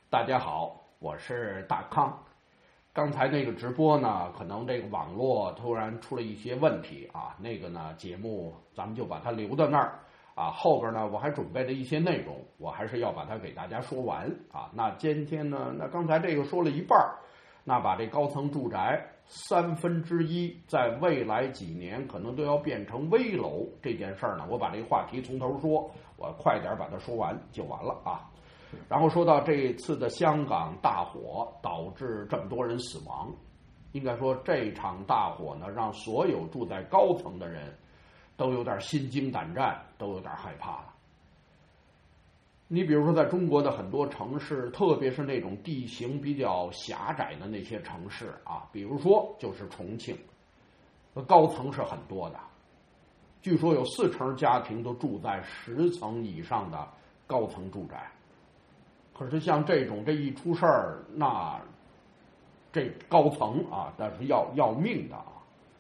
大家好，我是大康。刚才那个直播呢，可能这个网络突然出了一些问题啊，那个呢节目咱们就把它留到那儿啊。后边呢我还准备了一些内容，我还是要把它给大家说完啊。那今天呢，那刚才这个说了一半，那把这高层住宅1/3在未来几年可能都要变成危楼这件事儿呢，我把这个话题从头说，我快点把它说完就完了啊。然后说到这次的香港大火导致这么多人死亡，应该说这场大火呢，让所有住在高层的人都有点心惊胆战，都有点害怕了。你比如说在中国的很多城市，特别是那种地形比较狭窄的那些城市啊，比如说就是重庆，高层是很多的，据说有40%家庭都住在10层以上的高层住宅。可是像这一出事儿，那这高层啊，那是要命的啊。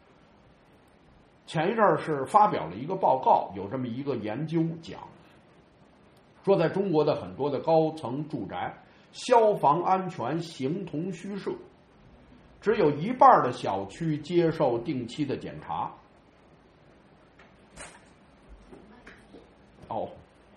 前一阵儿是发表了一个报告，有这么一个研究讲，说在中国的很多的高层住宅，消防安全形同虚设，只有一半的小区接受定期的检查。哦。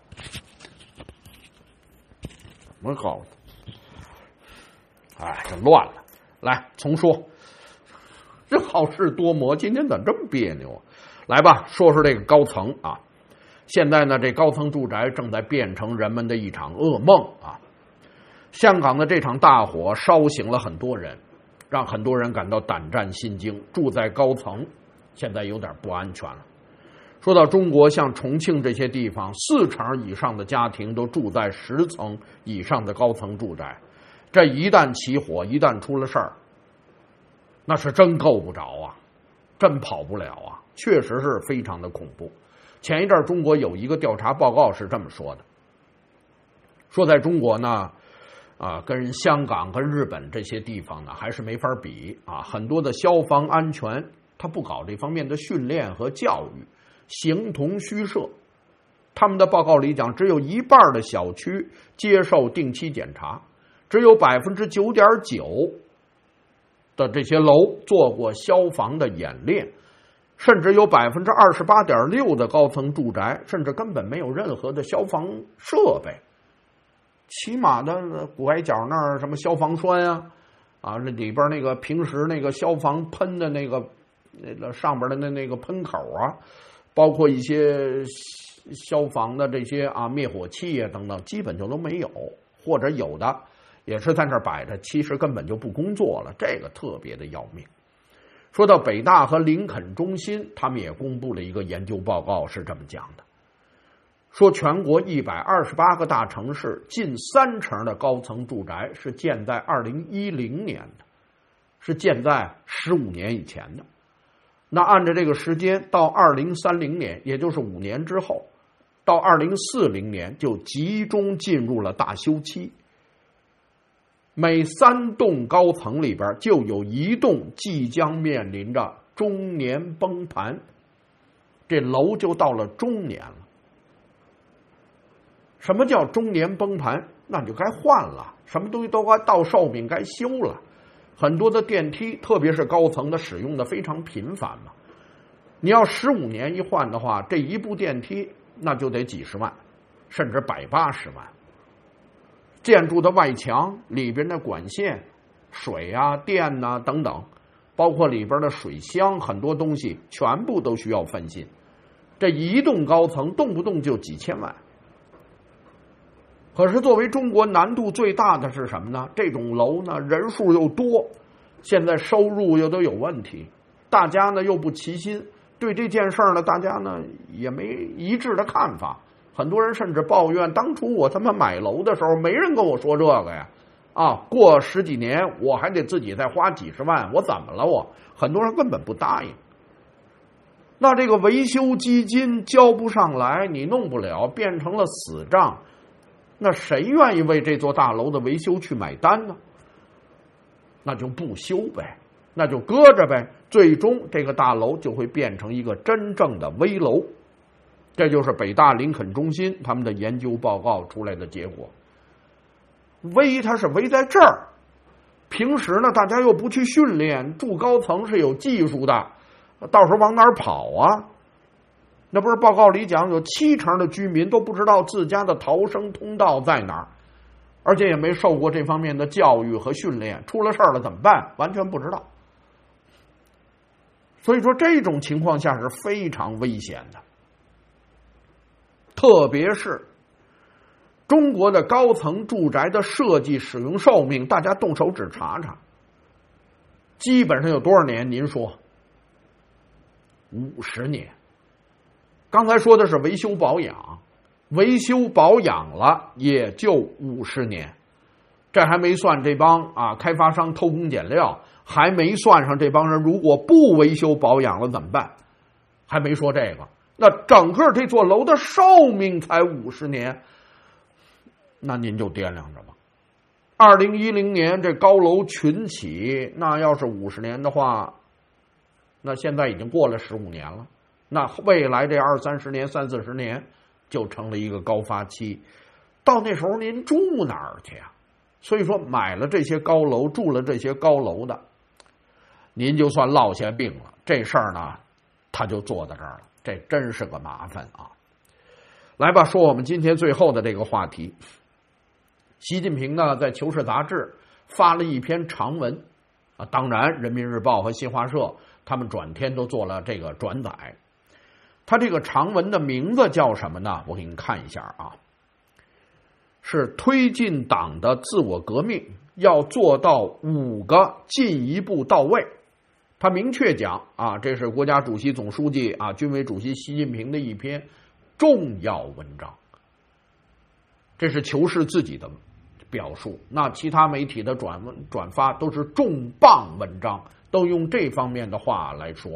我告诉你，哎，这乱了。来，重说。这好事多磨，今天怎么这么别扭啊？来吧，说说这个高层啊。现在呢，这高层住宅正在变成人们的一场噩梦啊。香港的这场大火烧醒了很多人，让很多人感到胆战心惊，住在高层现在有点不安全了。说到中国，像重庆这些地方，40%以上的家庭都住在10层以上的高层住宅，这一旦起火，一旦出了事儿，那是真够不着啊，真跑不了啊，确实是非常的恐怖。前一阵中国有一个调查报告是这么说的，说在中国呢，跟香港跟日本这些地方呢还是没法比啊，很多的消防安全他不搞这方面的训练和教育，形同虚设。他们的报告里讲，只有一半的小区接受定期检查，只有9.9%的这些楼做过消防的演练，甚至有28.6%的高层住宅甚至根本没有任何的消防设备，起码的拐角那儿什么消防栓啊，那里边那个平时那个消防喷的那个上边的那个喷口啊，包括一些消防的这些灭火器啊等等，基本就都没有，或者有的也是在那儿摆着，其实根本就不工作了，这个特别的要命。说到北大和林肯中心，他们也公布了一个研究报告，是这么讲的，说全国128个大城市，近30%的高层住宅是建在2010年的，是建在15年以前的。那按照这个时间，到2030年，也就是5年之后，到2040年就集中进入了大修期。每3栋高层里边就有1栋即将面临着中年崩盘，这楼就到了中年了。什么叫中年崩盘？那就该换了，什么东西都该到寿命该修了。很多的电梯，特别是高层的使用的非常频繁嘛。你要15年一换的话，这一部电梯那就得几十万，甚至180万。建筑的外墙里边的管线、水啊、电啊等等，包括里边的水箱，很多东西全部都需要翻新。这一栋高层动不动就几千万。可是作为中国难度最大的是什么呢？这种楼呢人数又多，现在收入又都有问题，大家呢又不齐心，对这件事呢大家呢也没一致的看法。很多人甚至抱怨，当初我他妈买楼的时候没人跟我说这个呀，过10几年我还得自己再花几十万，我怎么了我？很多人根本不答应。那这个维修基金交不上来，你弄不了，变成了死账，那谁愿意为这座大楼的维修去买单呢？那就不修呗，那就搁着呗，最终这个大楼就会变成一个真正的危楼。这就是北大林肯中心他们的研究报告出来的结果。 危它是危在这儿。平时呢，大家又不去训练，住高层是有技术的，到时候往哪儿跑啊？那不是报告里讲，有70%的居民都不知道自家的逃生通道在哪儿，而且也没受过这方面的教育和训练，出了事儿了怎么办？完全不知道。所以说，这种情况下是非常危险的，特别是中国的高层住宅的设计使用寿命，大家动手指查查，基本上有多少年？您说50年。刚才说的是维修保养，维修保养了也就50年，这还没算这帮开发商偷工减料，还没算上这帮人如果不维修保养了怎么办，还没说这个。那整个这座楼的寿命才50年，那您就掂量着吧。2010年这高楼群起，那要是50年的话，那现在已经过了15年了，那未来这20-30年、30-40年就成了一个高发期，到那时候您住哪儿去啊？所以说买了这些高楼，住了这些高楼的，您就算落下病了，这事儿呢他就坐在这儿了，这真是个麻烦啊。来吧，说我们今天最后的这个话题。习近平呢在《求是》杂志发了一篇长文当然人民日报和新华社他们转天都做了这个转载。他这个长文的名字叫什么呢？我给你看一下啊，是推进党的自我革命要做到5个进一步到位。他明确讲这是国家主席总书记军委主席习近平的一篇重要文章，这是求是自己的表述，那其他媒体的转发都是重磅文章，都用这方面的话来说。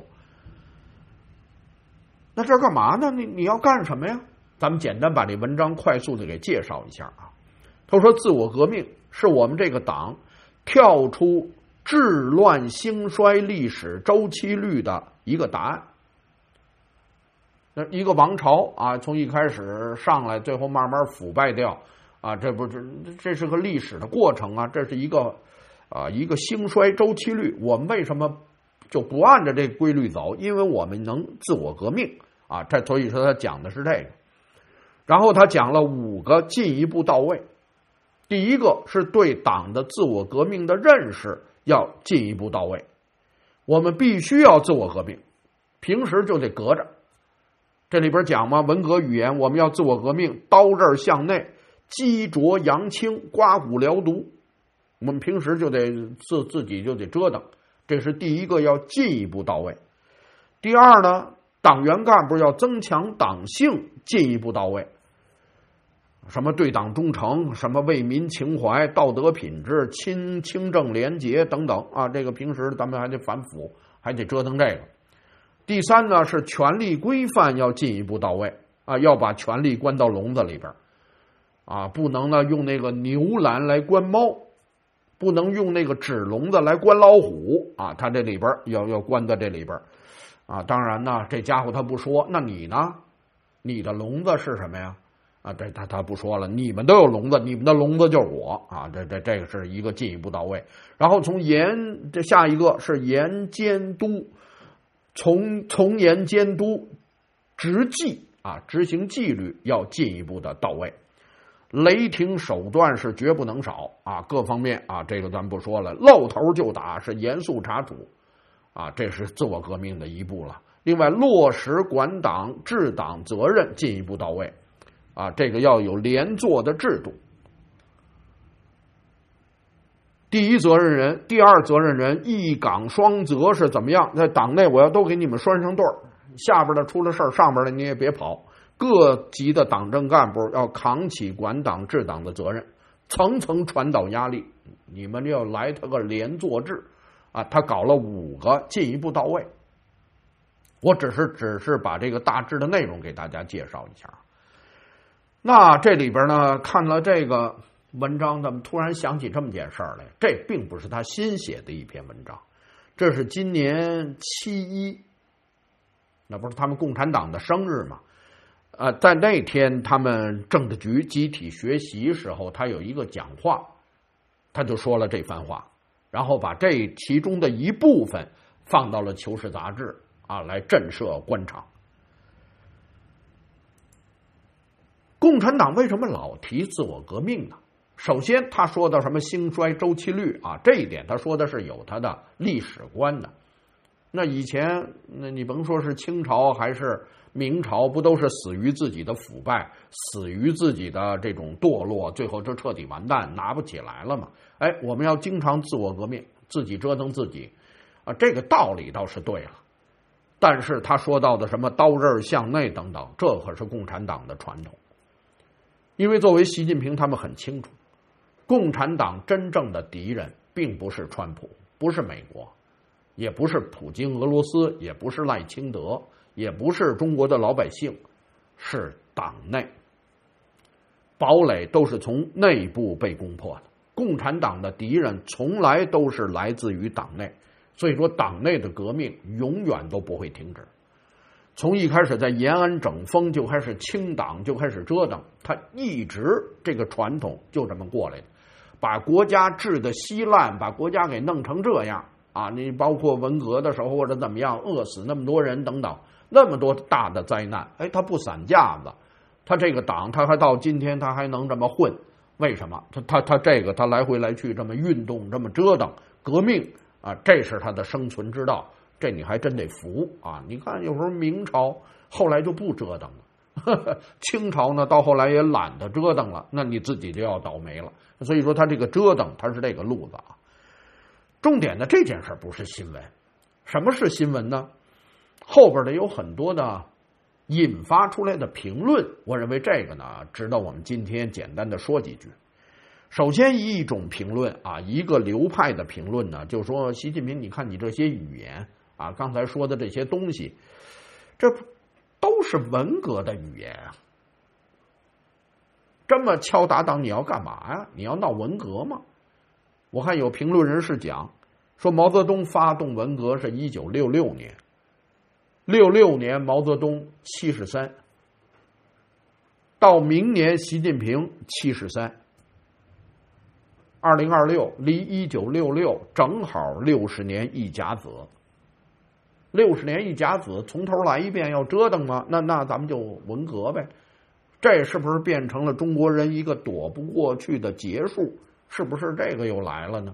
那这干嘛呢？你要干什么呀？咱们简单把这文章快速的给介绍一下啊。他说，自我革命是我们这个党跳出治乱兴衰历史周期率的一个答案。那一个王朝从一开始上来，最后慢慢腐败掉这是个历史的过程这是一个兴衰周期率。我们为什么就不按照这个规律走？因为我们能自我革命所以说他讲的是这个。然后他讲了5个进一步到位。第一个是对党的自我革命的认识要进一步到位，我们必须要自我革命，平时就得隔着。这里边讲嘛，文革语言，我们要自我革命，刀刃向内，激浊扬清，刮骨疗毒。我们平时就得自己就得折腾，这是第一个要进一步到位。第二呢，党员干部要增强党性，进一步到位。什么对党忠诚，什么为民情怀，道德品质，清正廉洁等等这个平时咱们还得反腐，还得折腾这个。第三呢，是权力规范要进一步到位要把权力关到笼子里边不能呢用那个牛栏来关猫，不能用那个纸笼子来关老虎他这里边要关在这里边当然呢，这家伙他不说，那你呢？你的笼子是什么呀？这他不说了，你们都有笼子，你们的笼子就是我这个是一个进一步到位。然后这下一个是严监督，从严监督，执纪执行纪律要进一步的到位。雷霆手段是绝不能少各方面这个咱不说了，露头就打是严肃查处这是自我革命的一步了。另外，落实管党治党责任进一步到位这个要有连坐的制度。第一责任人、第二责任人一岗双责是怎么样？在党内我要都给你们拴上对儿，下边的出了事儿，上边的你也别跑。各级的党政干部要扛起管党治党的责任，层层传导压力，你们要来他个连坐制他搞了5个进一步到位。我只是把这个大致的内容给大家介绍一下。那这里边呢，看了这个文章，咱们突然想起这么件事儿来，这并不是他新写的一篇文章，这是今年7·1，那不是他们共产党的生日吗？在那天他们政治局集体学习时候，他有一个讲话他就说了这番话，然后把这其中的一部分放到了《求是》杂志啊，来震慑官场。共产党为什么老提自我革命呢？首先，他说到什么兴衰周期率啊，这一点他说的是有他的历史观的。那以前，那你甭说是清朝还是明朝，不都是死于自己的腐败，死于自己的这种堕落，最后就彻底完蛋，拿不起来了嘛？哎，我们要经常自我革命，自己折腾自己啊，这个道理倒是对了。但是他说到的什么刀刃向内等等，这可是共产党的传统。因为作为习近平，他们很清楚，共产党真正的敌人并不是川普，不是美国，也不是普京俄罗斯，也不是赖清德，也不是中国的老百姓，是党内。堡垒都是从内部被攻破的，共产党的敌人从来都是来自于党内，所以说党内的革命永远都不会停止。从一开始在延安整风就开始清党，就开始折腾，他一直这个传统就这么过来的，把国家治得稀烂，把国家给弄成这样啊！你包括文革的时候或者怎么样，饿死那么多人等等，那么多大的灾难，哎，他不散架子，他这个党他还到今天他还能这么混，为什么？他来回来去这么运动，这么折腾，革命啊，这是他的生存之道。这你还真得服啊！你看，有时候明朝后来就不折腾了，清朝呢到后来也懒得折腾了，那你自己就要倒霉了。所以说，他这个折腾，他是这个路子啊。重点的这件事不是新闻，什么是新闻呢？后边的有很多的引发出来的评论，我认为这个呢值得我们今天简单的说几句。首先，一种评论啊，一个流派的评论呢，就说习近平，你看你这些语言。啊，刚才说的这些东西，这都是文革的语言啊！这么敲打党，你要干嘛呀？你要闹文革吗？我看有评论人士讲，说毛泽东发动文革是1966年，66年毛泽东73，到明年习近平73，2026离1966正好60年一甲子。60年一甲子，从头来一遍，要折腾吗？那咱们就文革呗。这是不是变成了中国人一个躲不过去的结束？是不是这个又来了呢？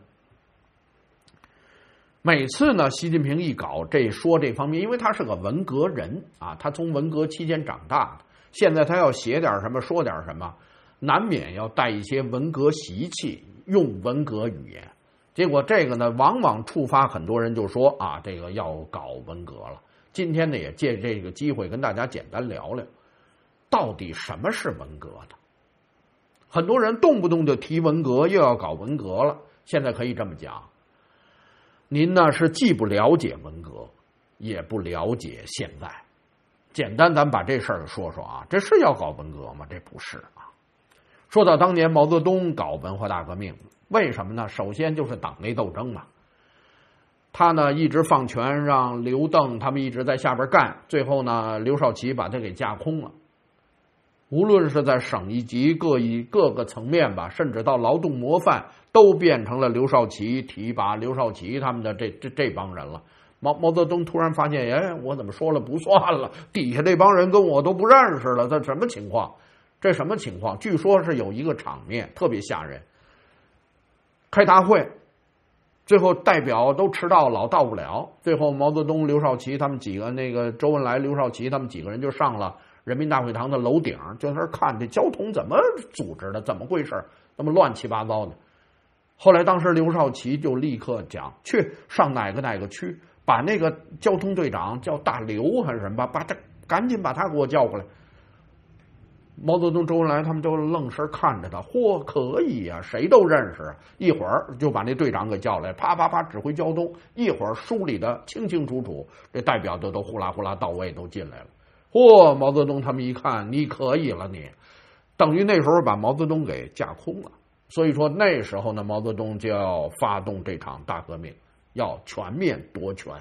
每次呢，习近平一搞说这方面，因为他是个文革人啊，他从文革期间长大的，现在他要写点什么，说点什么，难免要带一些文革习气，用文革语言。结果这个呢，往往触发很多人就说啊，这个要搞文革了。今天呢，也借这个机会跟大家简单聊聊，到底什么是文革的？很多人动不动就提文革，又要搞文革了。现在可以这么讲，您呢是既不了解文革，也不了解现在。简单，咱把这事儿说说啊，这是要搞文革吗？这不是啊。说到当年毛泽东搞文化大革命，为什么呢？首先就是党内斗争嘛。他呢一直放权让刘邓他们一直在下边干，最后呢刘少奇把他给架空了。无论是在省一级各个层面吧，甚至到劳动模范，都变成了刘少奇提拔刘少奇他们的这帮人了。毛泽东突然发现，哎，我怎么说了不算了？底下这帮人跟我都不认识了，这什么情况？这什么情况？据说是有一个场面特别吓人。开大会，最后代表都迟到，老到不了。最后毛泽东、刘少奇他们几个，那个周恩来、刘少奇他们几个人就上了人民大会堂的楼顶，就在那看这交通怎么组织的，怎么回事，那么乱七八糟的。后来当时刘少奇就立刻讲，去上哪个区，把那个交通队长叫大刘还是什么，把他赶紧把他给我叫过来。毛泽东、周恩来他们都愣神看着他，嚯，可以呀，谁都认识。一会儿就把那队长给叫来，啪啪啪指挥交通，一会儿梳理的清清楚楚，这代表都呼啦呼啦到位，都进来了。嚯，毛泽东他们一看，你可以了，你等于那时候把毛泽东给架空了。所以说那时候呢，毛泽东就要发动这场大革命，要全面夺权。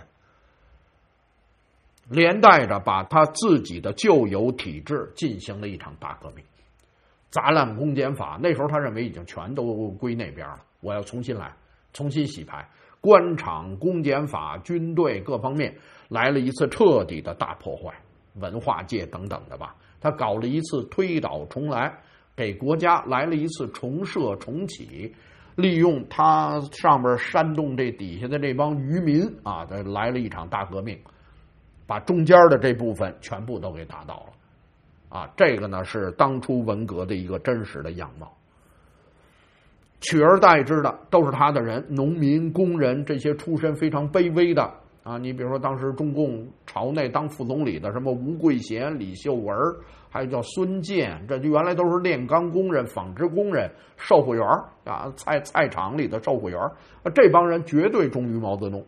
连带着把他自己的旧有体制进行了一场大革命。 砸烂公检法。那时候他认为已经全都归那边了，我要重新来，重新洗牌。官场、公检法、军队各方面来了一次彻底的大破坏，文化界等等的吧，他搞了一次推倒重来，给国家来了一次重设重启，利用他上边煽动这底下的这帮渔民啊，来了一场大革命，把中间的这部分全部都给打倒了啊！这个呢是当初文革的一个真实的样貌。取而代之的都是他的人，农民、工人这些出身非常卑微的啊。你比如说当时中共朝内当副总理的什么吴桂贤、李秀文，还有叫孙健，这原来都是炼钢工人、纺织工人、售货员啊，菜场里的售货员，这帮人绝对忠于毛泽东。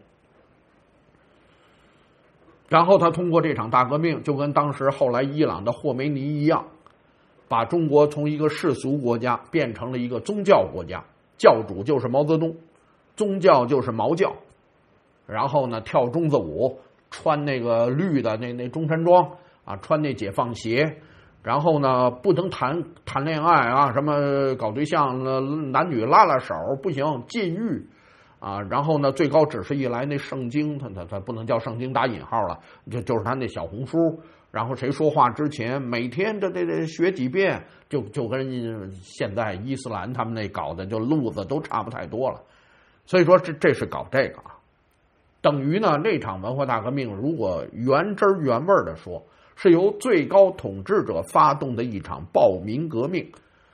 然后他通过这场大革命，就跟当时后来伊朗的霍梅尼一样，把中国从一个世俗国家变成了一个宗教国家，教主就是毛泽东，宗教就是毛教。然后呢，跳中子舞，穿那个绿的那中山装啊，穿那解放鞋。然后呢，不能谈恋爱啊，什么搞对象，男女拉拉手不行，禁欲啊。然后呢，最高指示一来，那圣经他不能叫圣经打引号了，就是他那小红书。然后谁说话之前每天这学几遍，就跟现在伊斯兰他们那搞的就路子都差不太多了。所以说这是搞这个啊，等于呢那场文化大革命，如果原汁原味的说，是由最高统治者发动的一场暴民革命，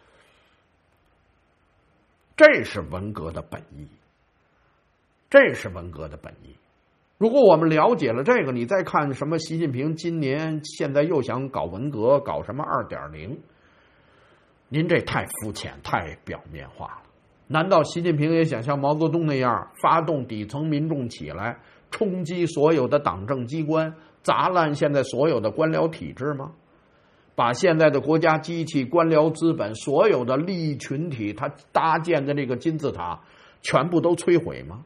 这是文革的本意，这是文革的本意。如果我们了解了这个，你再看什么习近平今年现在又想搞文革，搞什么 2.0， 您这太肤浅，太表面化了。难道习近平也想像毛泽东那样发动底层民众起来，冲击所有的党政机关，砸烂现在所有的官僚体制吗？把现在的国家机器、官僚资本、所有的利益群体他搭建的这个金字塔全部都摧毁吗？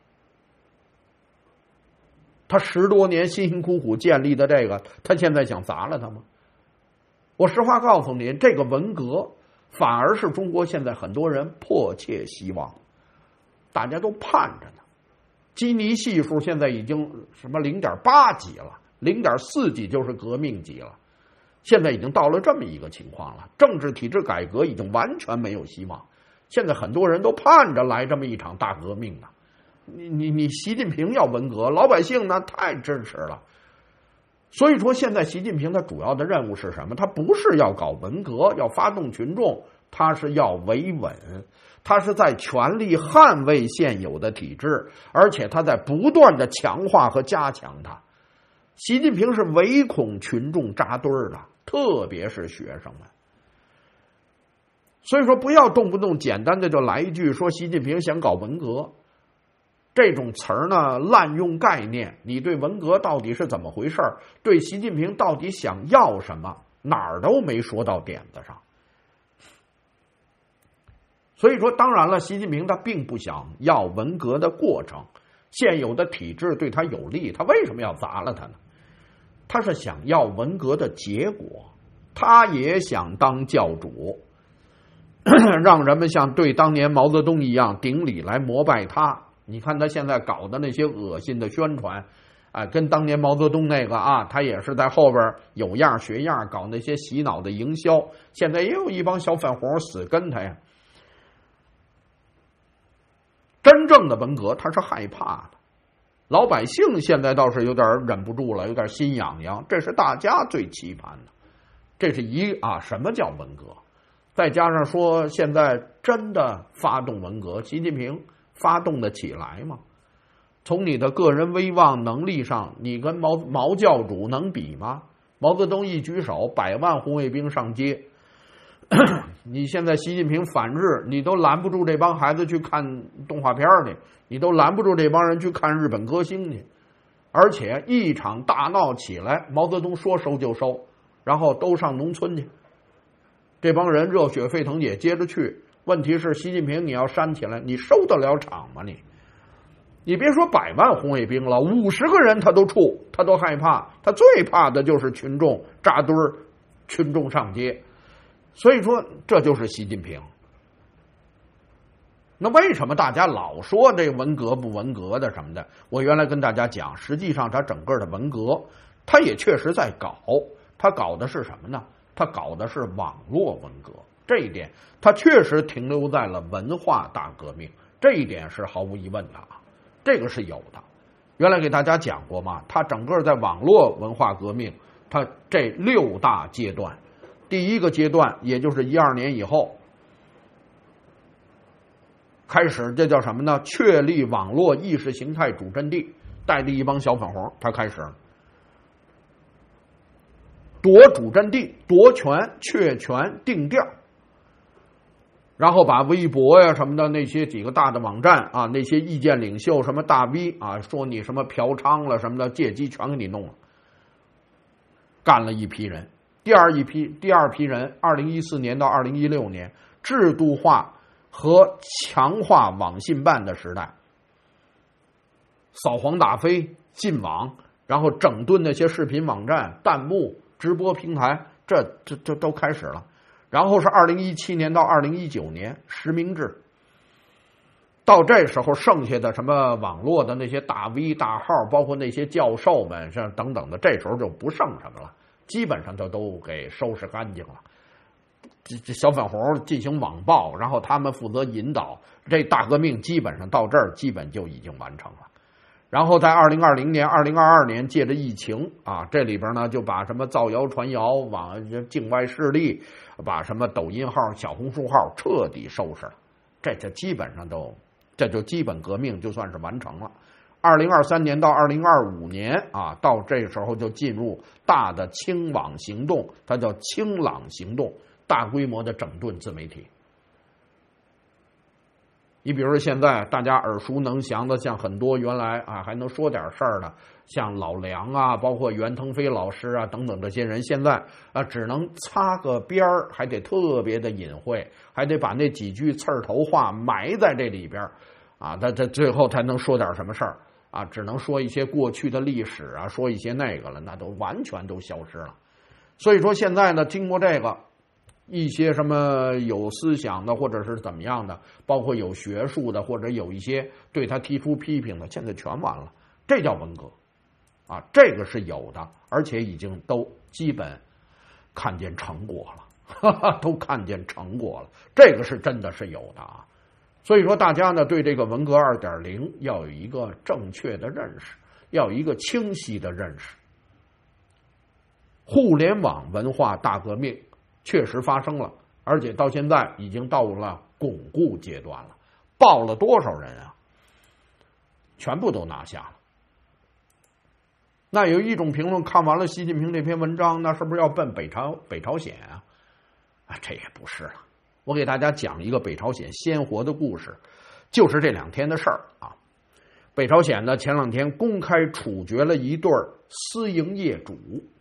他10多年辛辛苦苦建立的这个，他现在想砸了他吗？我实话告诉你，这个文革反而是中国现在很多人迫切希望，大家都盼着呢。基尼系数现在已经什么 0.8 级了，0.4 级就是革命级了，现在已经到了这么一个情况了。政治体制改革已经完全没有希望，现在很多人都盼着来这么一场大革命呢。你习近平要文革，老百姓呢太支持了。所以说现在习近平他主要的任务是什么？他不是要搞文革，要发动群众，他是要维稳，他是在全力捍卫现有的体制，而且他在不断的强化和加强它。习近平是唯恐群众扎堆儿的，特别是学生们。所以说不要动不动简单的就来一句说习近平想搞文革，这种词儿呢滥用概念，你对文革到底是怎么回事，对习近平到底想要什么，哪儿都没说到点子上。所以说当然了，习近平他并不想要文革的过程，现有的体制对他有利，他为什么要砸了他呢？他是想要文革的结果，他也想当教主，让人们像对当年毛泽东一样顶礼来膜拜他。你看他现在搞的那些恶心的宣传啊，跟当年毛泽东那个啊，他也是在后边有样学样搞那些洗脑的营销，现在也有一帮小粉红死跟他呀。真正的文革他是害怕的，老百姓现在倒是有点忍不住了，有点心痒痒，这是大家最期盼的。这是什么叫文革？再加上说现在真的发动文革，习近平发动得起来吗？从你的个人威望能力上，你跟毛教主能比吗？毛泽东一举手，100万红卫兵上街。你现在习近平反日，你都拦不住这帮孩子去看动画片去，你都拦不住这帮人去看日本歌星去。而且一场大闹起来，毛泽东说收就收，然后都上农村去，这帮人热血沸腾也接着去。问题是习近平你要煽起来，你收得了场吗？你别说100万红卫兵了，50个人他都怵，他都害怕，他最怕的就是群众扎堆儿，群众上街。 所以说，这就是习近平。那为什么大家老说这文革不文革的什么的？我原来跟大家讲，实际上他整个的文革，他也确实在搞，他搞的是什么呢？他搞的是网络文革，这一点他确实停留在了文化大革命，这一点是毫无疑问的啊，这个是有的。原来给大家讲过嘛，他整个在网络文化革命，他这6大阶段，第一个阶段也就是12年以后。开始，这叫什么呢？确立网络意识形态主阵地，带着一帮小粉红，他开始夺主阵地、夺权、确权、定调，然后把微博呀什么的那些几个大的网站啊，那些意见领袖什么大 V 啊，说你什么嫖娼了什么的，借机全给你弄了，干了一批人。第二批人，2014年到2016年制度化和强化网信办的时代，扫黄打非、禁网，然后整顿那些视频网站、弹幕、直播平台，这都开始了。然后是2017年到2019年实名制，到这时候剩下的什么网络的那些大 V 大号，包括那些教授们像等等的，这时候就不剩什么了，基本上都给收拾干净了。这小粉红进行网暴，然后他们负责引导，这大革命基本上到这儿基本就已经完成了。然后在2020年、2022年借着疫情啊，这里边呢就把什么造谣传谣、往境外势力，把什么抖音号、小红书号彻底收拾了，这就基本上这就基本革命就算是完成了。2023年到2025年啊，到这时候就进入大的清网行动，它叫清朗行动。大规模的整顿自媒体，你比如说现在大家耳熟能详的，像很多原来啊还能说点事儿的，像老梁啊，包括袁腾飞老师啊等等这些人，现在啊只能擦个边儿，还得特别的隐晦，还得把那几句刺儿头话埋在这里边啊，他最后才能说点什么事儿啊，只能说一些过去的历史啊，说一些那个了，那都完全都消失了。所以说现在呢，经过这个。一些什么有思想的，或者是怎么样的，包括有学术的，或者有一些对他提出批评的，现在全完了，这叫文革啊，这个是有的，而且已经都基本看见成果了，都看见成果了，这个是真的是有的啊。所以说大家呢对这个文革 2.0 要有一个正确的认识，要有一个清晰的认识。互联网文化大革命确实发生了，而且到现在已经到了巩固阶段了。爆了多少人啊？全部都拿下了。那有一种评论，看完了习近平这篇文章，那是不是要奔北朝鲜啊？啊，这也不是了。我给大家讲一个北朝鲜鲜活的故事，就是这2天的事儿啊。北朝鲜呢，前2天公开处决了一对私营业主。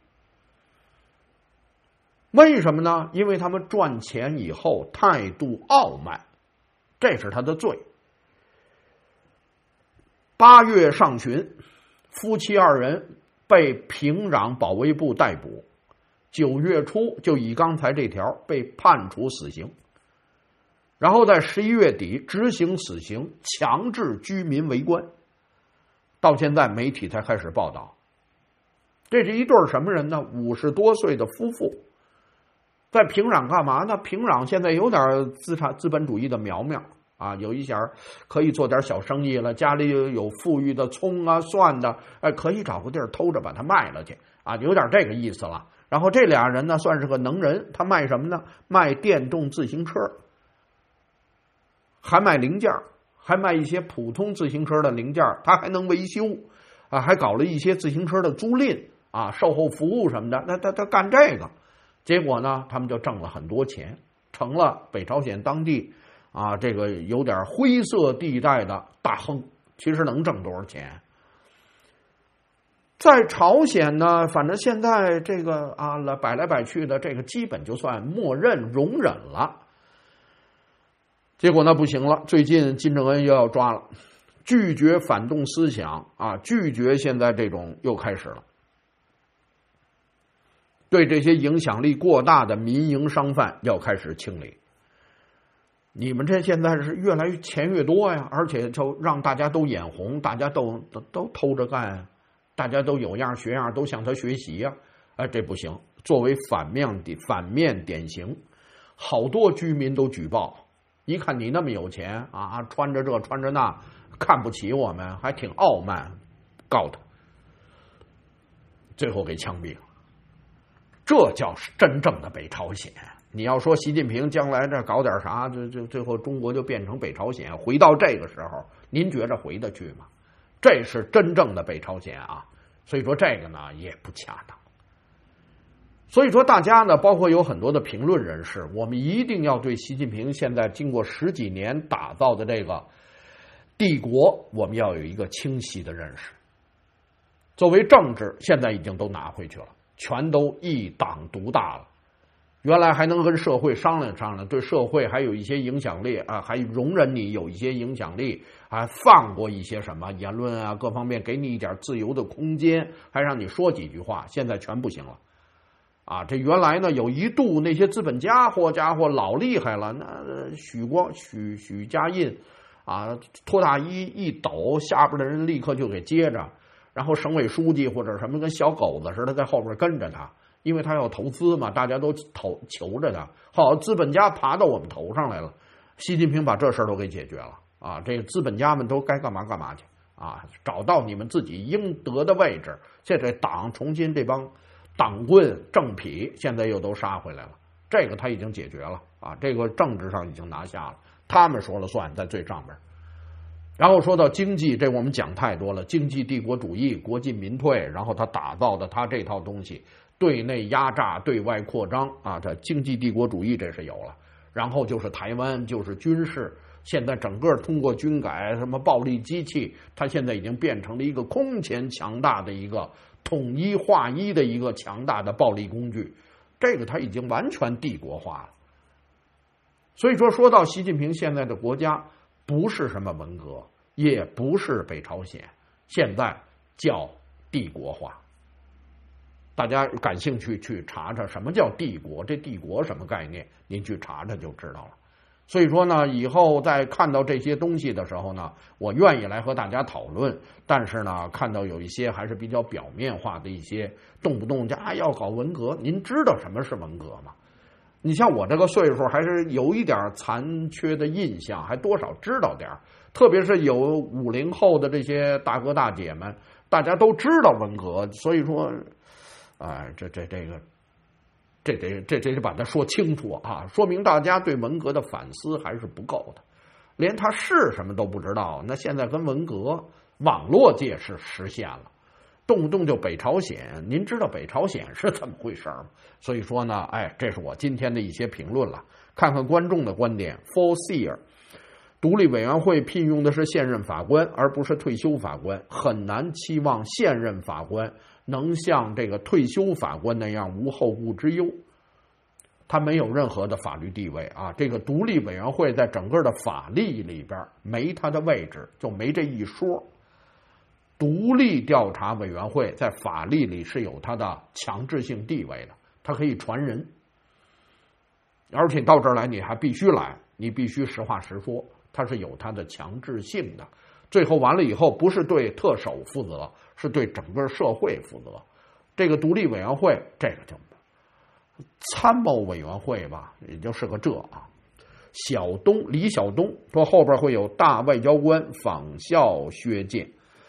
为什么呢？因为他们赚钱以后态度傲慢，这是他的罪。8月上旬，夫妻2人被平壤保卫部逮捕，9月初就以刚才这条被判处死刑，然后在11月底执行死刑，强制居民围观。到现在媒体才开始报道，这是一对什么人呢？50多岁的夫妇。在平壤干嘛呢？平壤现在有点资本主义的苗苗啊，有一下可以做点小生意了，家里有富裕的葱啊蒜的，可以找个地儿偷着把它卖了去啊，有点这个意思了。然后这俩人呢算是个能人，他卖什么呢？卖电动自行车，还卖零件，还卖一些普通自行车的零件，他还能维修啊，还搞了一些自行车的租赁啊，售后服务什么的，他干这个。结果呢，他们就挣了很多钱，成了北朝鲜当地啊这个有点灰色地带的大亨。其实能挣多少钱？在朝鲜呢，反正现在这个啊摆来摆去的，这个基本就算默认容忍了。结果呢不行了，最近金正恩又要抓了，拒绝反动思想啊，拒绝现在这种又开始了。 对这些影响力过大的民营商贩要开始清理。你们这现在是越来越钱越多呀，而且就让大家都眼红，大家都偷着干啊，大家都有样学样，都向他学习呀。这不行。作为反面典型，好多居民都举报，一看你那么有钱啊，穿着这穿着那，看不起我们，还挺傲慢，告他，最后给枪毙了。这叫是真正的北朝鲜。你要说习近平将来这搞点啥，就最后中国就变成北朝鲜，回到这个时候，您觉着回得去吗？这是真正的北朝鲜啊！所以说这个呢也不恰当。所以说大家呢，包括有很多的评论人士，我们一定要对习近平现在经过10几年打造的这个帝国，我们要有一个清晰的认识。作为政治，现在已经都拿回去了，全都一党独大了。原来还能跟社会商量商量，对社会还有一些影响力啊，还容忍你有一些影响力，还放过一些什么言论啊，各方面给你一点自由的空间，还让你说几句话。现在全不行了啊！这原来呢有一度那些资本家伙老厉害了，那许家印啊，脱大衣一抖，下边的人立刻就给接着，然后省委书记或者什么跟小狗子似的在后边跟着他。因为他要投资嘛，大家都求着他。好，资本家爬到我们头上来了，习近平把这事儿都给解决了啊！这个资本家们都该干嘛干嘛去啊！找到你们自己应得的位置。现在党重新这帮党棍政痞现在又都杀回来了，这个他已经解决了啊！这个政治上已经拿下了，他们说了算，在最上边。然后说到经济，这我们讲太多了，经济帝国主义，国进民退，然后他打造的他这套东西。对内压榨，对外扩张啊！这经济帝国主义这是有了，然后就是台湾，就是军事。现在整个通过军改，什么暴力机器，它现在已经变成了一个空前强大的一个统一划一的一个强大的暴力工具。这个它已经完全帝国化了。所以说到习近平现在的国家，不是什么文革，也不是北朝鲜，现在叫帝国化。大家感兴趣去查查什么叫帝国，这帝国什么概念，您去查查就知道了。所以说呢，以后在看到这些东西的时候呢，我愿意来和大家讨论，但是呢，看到有一些还是比较表面化的一些，动不动就要搞文革，您知道什么是文革吗？你像我这个岁数，还是有一点残缺的印象，还多少知道点，特别是有50后的这些大哥大姐们，大家都知道文革，所以说这得把它说清楚啊！说明大家对文革的反思还是不够的，连它是什么都不知道。那现在跟文革，网络界是实现了，动不动就北朝鲜，您知道北朝鲜是怎么回事吗？所以说呢，这是我今天的一些评论了。看看观众的观点 ，Forseer。独立委员会聘用的是现任法官，而不是退休法官，很难期望现任法官能像这个退休法官那样无后顾之忧。他没有任何的法律地位啊！这个独立委员会在整个的法律里边没他的位置，就没这一说。独立调查委员会在法律里是有它的强制性地位的，它可以传人，而且到这儿来你还必须来，你必须实话实说。它是有它的强制性的，最后完了以后不是对特首负责，是对整个社会负责。这个独立委员会，这个就参谋委员会吧，也就是个这啊。李晓东说后边会有大外交官仿效薛建，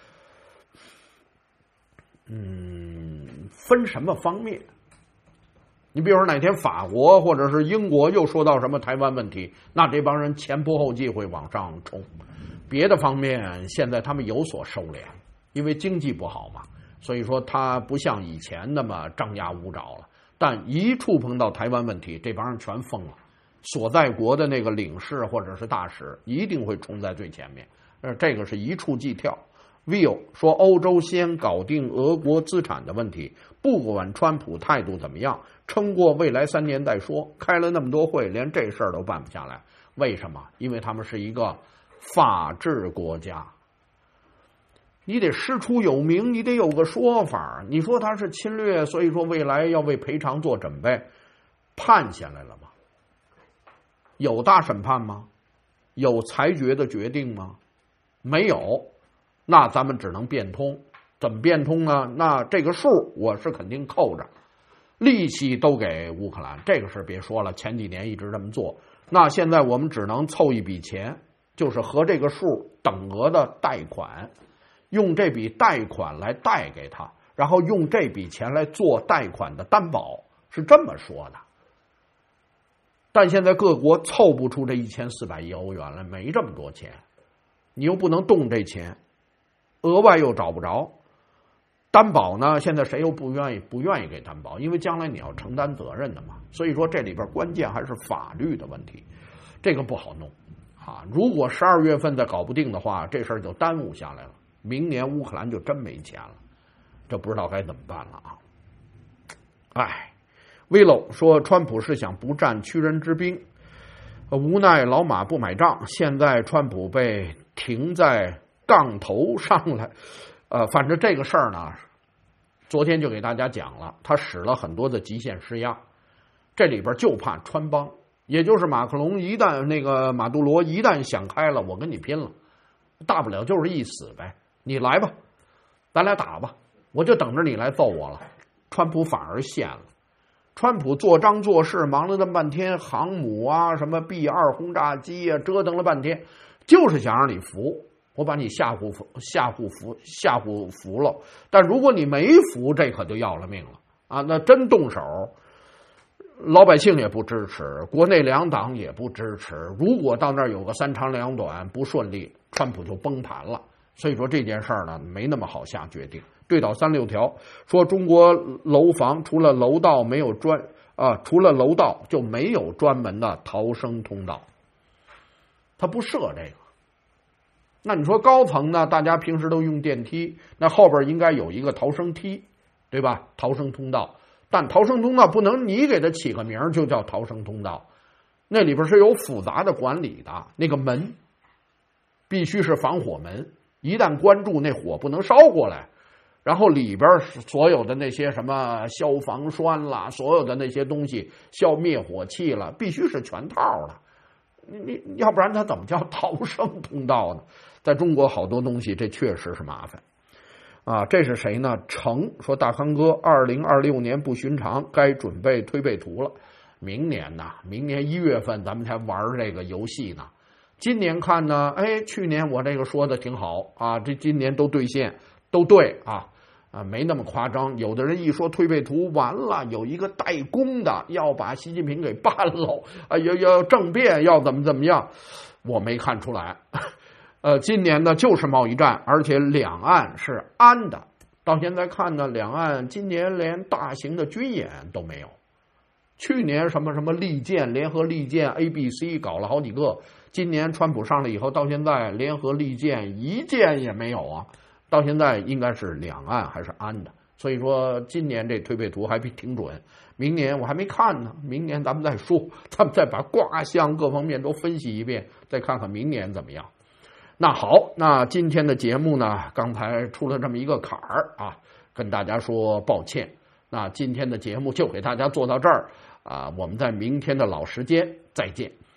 分什么方面？你比如说哪天法国或者是英国又说到什么台湾问题，那这帮人前仆后继会往上冲。别的方面现在他们有所收敛，因为经济不好嘛，所以说他不像以前那么张牙舞爪了。但一触碰到台湾问题，这帮人全疯了，所在国的那个领事或者是大使一定会冲在最前面，这个是一触即跳。Will 说欧洲先搞定俄国资产的问题，不管川普态度怎么样，撑过未来3年再说。开了那么多会，连这事儿都办不下来，为什么？因为他们是一个法治国家。 你得师出有名，你得有个说法。你说他是侵略，所以说未来要为赔偿做准备，判下来了吗？有大审判吗？有裁决的决定吗？没有，那咱们只能变通。怎么变通呢？那这个数我是肯定扣着，利息都给乌克兰，这个事别说了，前几年一直这么做。那现在我们只能凑一笔钱，就是和这个数等额的贷款，用这笔贷款来贷给他，然后用这笔钱来做贷款的担保，是这么说的。但现在各国凑不出这1400亿欧元来，没这么多钱，你又不能动这钱，额外又找不着。担保呢，现在谁又不愿意给担保，因为将来你要承担责任的嘛。所以说这里边关键还是法律的问题，这个不好弄啊。如果12月份再搞不定的话，这事儿就耽误下来了，明年乌克兰就真没钱了，这不知道该怎么办了啊。哎，威楼说川普是想不战屈人之兵，无奈老马不买账，现在川普被停在杠头上来。反正这个事儿呢，昨天就给大家讲了，他使了很多的极限施压，这里边就怕川帮，也就是马克龙马杜罗一旦想开了，我跟你拼了，大不了就是一死呗，你来吧，咱俩打吧，我就等着你来揍我了。川普反而陷了，川普做章做事忙了那么半天，航母啊什么 B2 轰炸机啊折腾了半天，就是想让你服。我把你吓唬服了，但如果你没服，这可就要了命了啊！那真动手，老百姓也不支持，国内两党也不支持。如果到那儿有个3长2短不顺利，川普就崩盘了。所以说这件事儿呢，没那么好下决定。对倒36条说，中国楼房除了楼道就没有专门的逃生通道，他不设这个。那你说高层呢？大家平时都用电梯，那后边应该有一个逃生梯，对吧？逃生通道，但逃生通道不能你给它起个名就叫逃生通道，那里边是有复杂的管理的。那个门必须是防火门，一旦关住，那火不能烧过来。然后里边所有的那些什么消防栓啦，所有的那些东西，灭火器了，必须是全套的。你要不然它怎么叫逃生通道呢？在中国好多东西这确实是麻烦啊。这是谁呢？程说大康哥2026年不寻常，该准备推背图了。明年1月份咱们才玩这个游戏呢。今年看呢，去年我这个说的挺好啊，这今年都兑现，都对啊。没那么夸张。有的人一说推背图完了，有一个代工的要把习近平给办了，要政变，要怎么样，我没看出来。今年呢就是贸易战，而且两岸是安的。到现在看呢，两岸今年连大型的军演都没有。去年什么联合利剑 ABC 搞了好几个，今年川普上来以后，到现在联合利剑一件也没有啊。到现在应该是两岸还是安的，所以说今年这推背图还挺准。明年我还没看呢，明年咱们再说，咱们再把卦象各方面都分析一遍，再看看明年怎么样。那好，那今天的节目呢，刚才出了这么一个坎儿啊，跟大家说抱歉。那今天的节目就给大家做到这儿啊，我们在明天的老时间再见。